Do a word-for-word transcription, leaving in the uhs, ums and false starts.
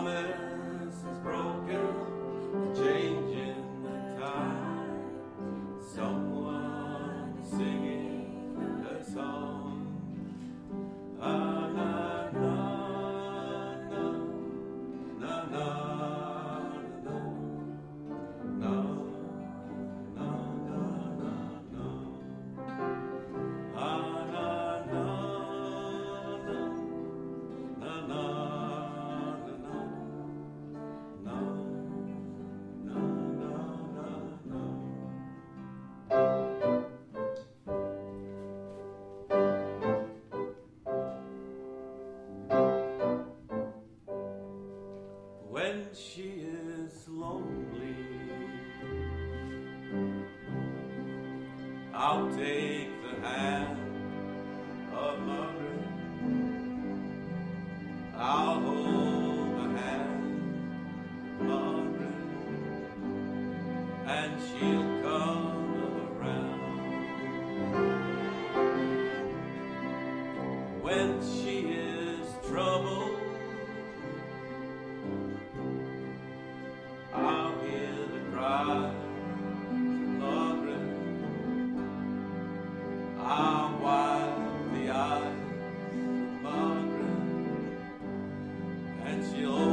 promise is broken, a change in the tide. Someone singing a song. Ah, na, na, na, na, na, na, na, na, na, na, na. Ah, na, na, na, na, na. When she is lonely, I'll take the hand of Margaret. I'll hold the hand of Margaret, and she'll come around. When she is troubled, I'll hear the cries of Margaret. I'll wipe the eyes of Margaret, and she'll